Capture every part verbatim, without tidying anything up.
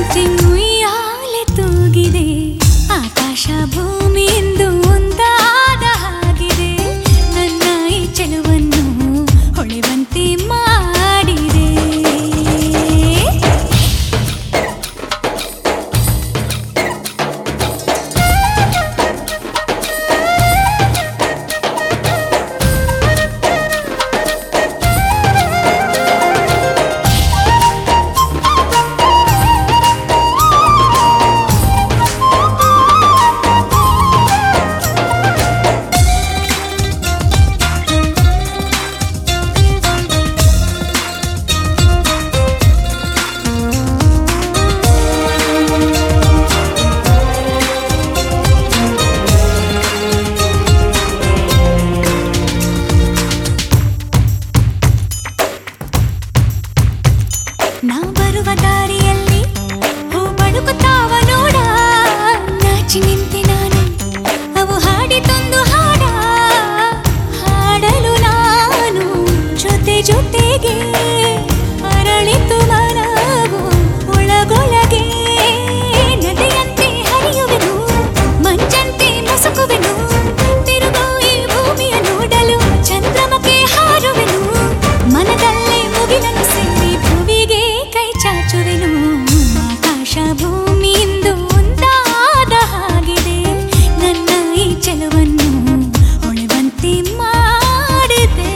ಜೊತೆ ಉಯ್ಯಾಲೆ ತೂಗಿದೆ ಆಕಾಶ ಭೂಮಿಯಿಂದ ಒಂದಾದ ಹಾಗಿದೆ ನನ್ನ ಈ ಚೆಲುವನ್ನು ಹೊಳೆವಂತೆ ಮಾಡಿದೆ ನಾ ಬರುವ ದಾರಿಯಲ್ಲಿ ಹೂ ಬಳುಕುತ್ತಾವ ನೋಡ ನಾಚಿ ನಿಂತೆ ನಾನು ಅವು ಹಾಡಿತೊಂದು ಹಾಡ ಹಾಡಲು ನಾನು ಜೊತೆ ಜೊತೆಗೆ ಅರಳಿತು ಮನವು ಒಳಗೊಳಗೆ ನದಿಯಂತೆ ಹರಿಯುವೆನು ಮಂಚಂತೆ ಮುಸುಕುವೆನು ತಿರುಗೋ ಈ ಭೂಮಿಯ ನೋಡಲು ಚಂದ್ರಮಕ್ಕೆ ಹಾರುವೆನು ಮನದಲ್ಲೇ ಮುಗಿಲನ್ನು ಸೇರಿ ಭುವಿಗೆ ಕೈ ಚಾಚುವೆನು ಆಕಾಶ ಭೂಮಿಯಿಂದ ಒಂದಾದ ಹಾಗಿದೆ ನನ್ನ ಈ ಚೆಲುವನ್ನು ಹೊಳೆವಂತೆ ಮಾಡಿದೆ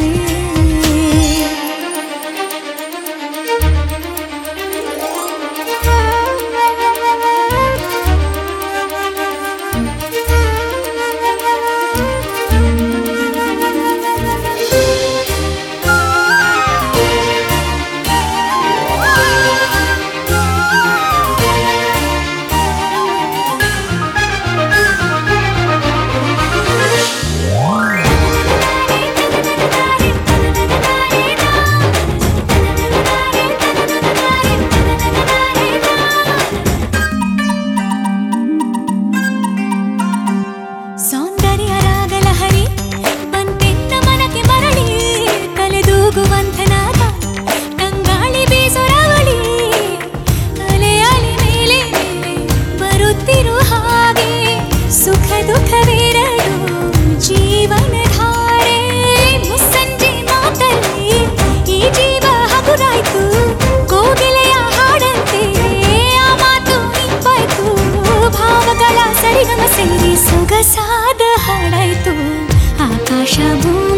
ಸೌಂದರ್ಯ ರಾಗಲಹರಿ ಬಂತೆನ್ನ ಮನಕ್ಕೆ ಮರಳಿ ತಲೆದೂಗುವಂತನಾದ ತಂಗಾಳಿ ಬೀಸೊರವಳಿ ಅಲೆ ಅಲೆ ಮೇಲೆ ಮೇಲೆ ಬರುತ್ತಿರು ಹಾಗೆ ಸುಖ ದುಃಖವೆರಡು ಜೀವನ ಧಾರೆ ಮುಸ್ಸಂಜೆ ಮಾತಲ್ಲಿ ಈ ಜೀವ ಹಗುರಾಯ್ತು ಕೋಗಿಲೆಯ ಹಾಡಂತೆ ಆ ಮಾತು ಇಂಪಾಯ್ತು ಭಾವಗಳ ಸರಿಗಮ ಸೇರಿ ಸೊಗಸಾದ ಹಾಡಾಯ್ತು ಆಕಾಶ ಭೂ